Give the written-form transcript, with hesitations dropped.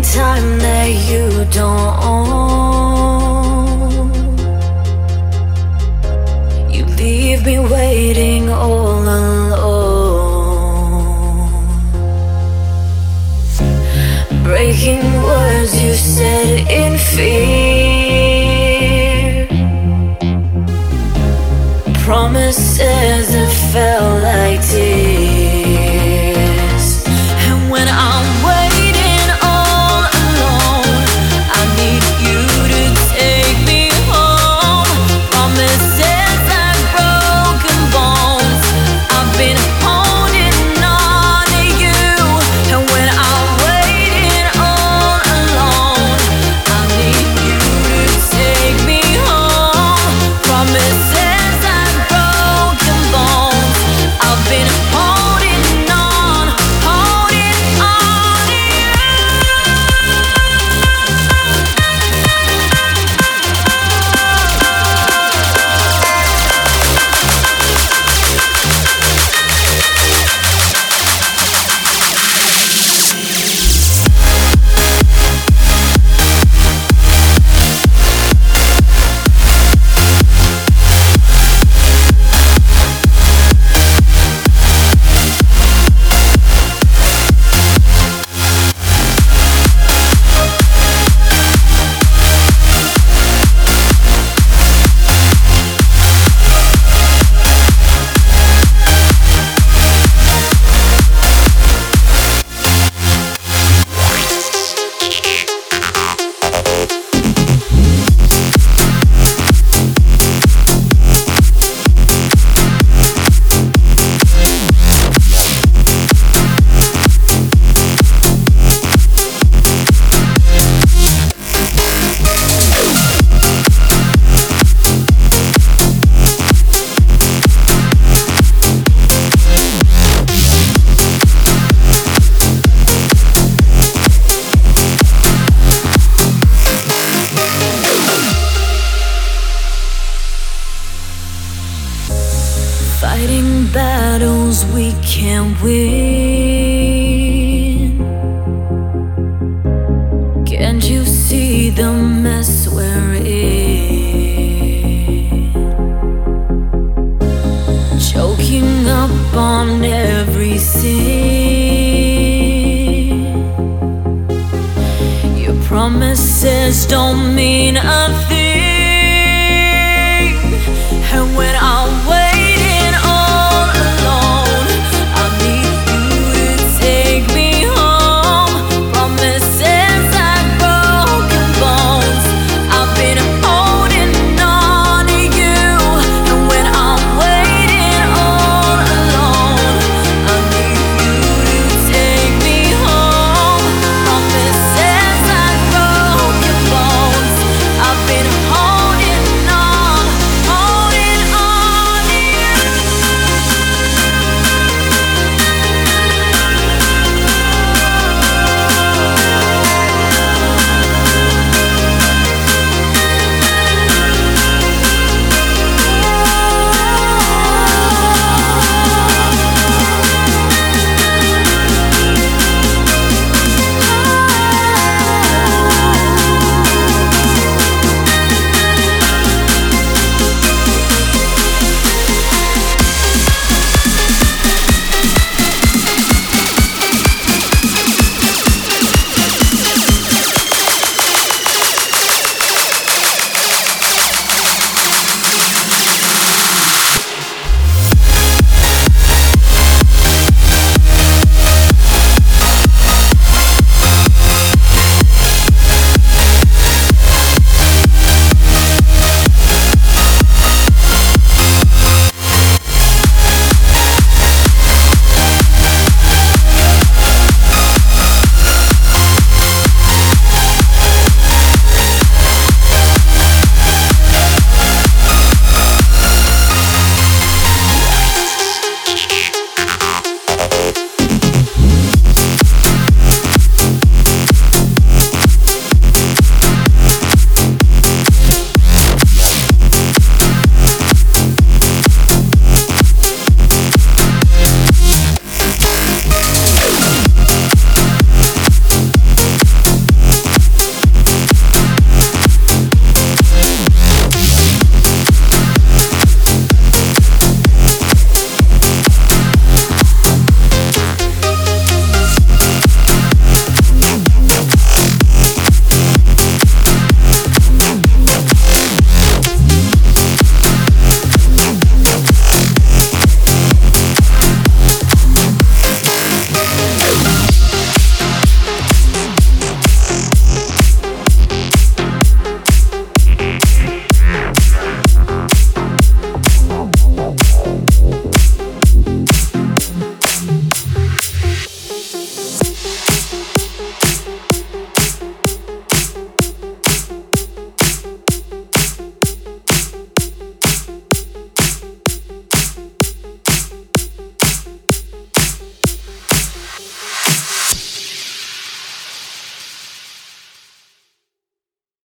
time that you don't. You leave me waiting all alone. Breaking words you said in fear, promises that felt like tears. And when I'm waiting all alone, I need you to take me home. Promises like broken bones, I've been holding on to you. And when I'm waiting all alone, I need you to take me home. Promises like broken bones, I've been holding on to you. Fighting battles we can't win. Can't you see the mess we're in? Choking up on every sin. Your promises don't mean a thing.